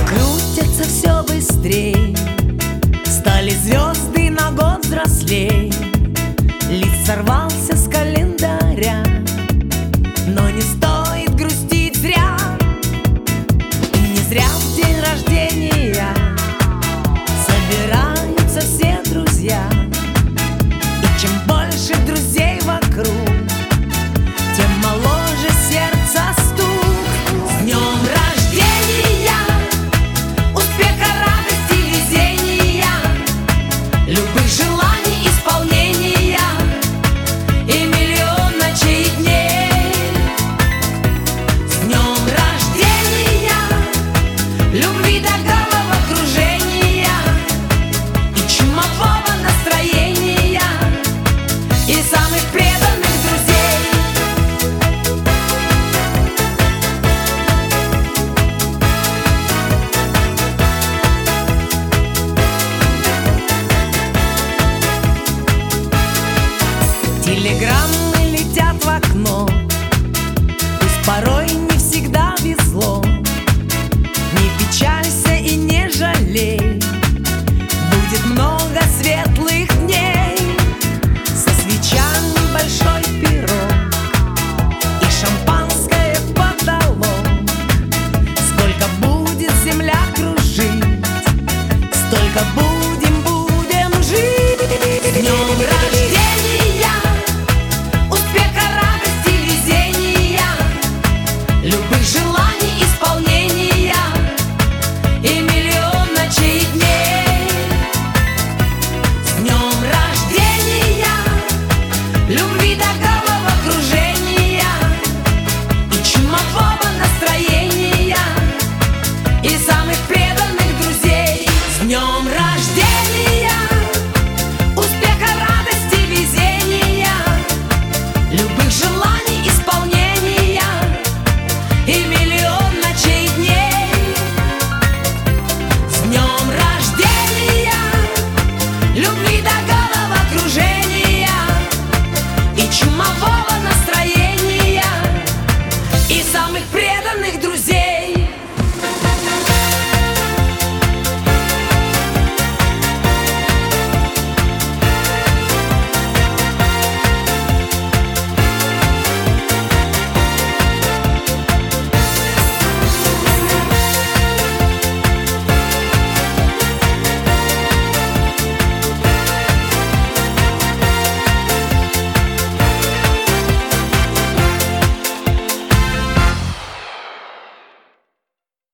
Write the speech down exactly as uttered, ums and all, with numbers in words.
Крутятся все быстрей, стали звезды на год взрослей. Лист сорвался с календаря, но не стоит грустить зря. И не зря в день рождения собираются все друзья. И чем больше друзей вокруг, тем моложе сердце стук. С днем рождения, успеха, радости, везения, любых желаний исполнения и миллион ночей и дней. С днем рождения, любви до головы.